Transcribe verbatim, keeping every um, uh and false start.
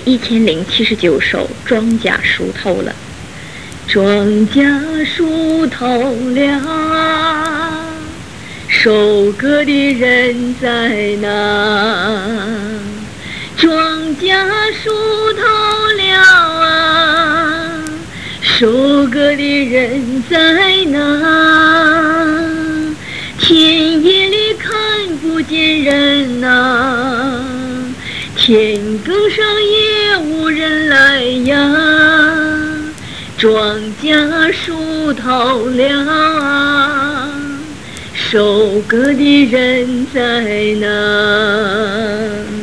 一千零七十九首《庄稼熟透了》。庄稼熟透了，收割的人在哪？庄稼熟透了啊，收割的人在哪？田野里看不见人呐，田埂上也无人来呀。庄稼熟透了啊，收割的人在哪？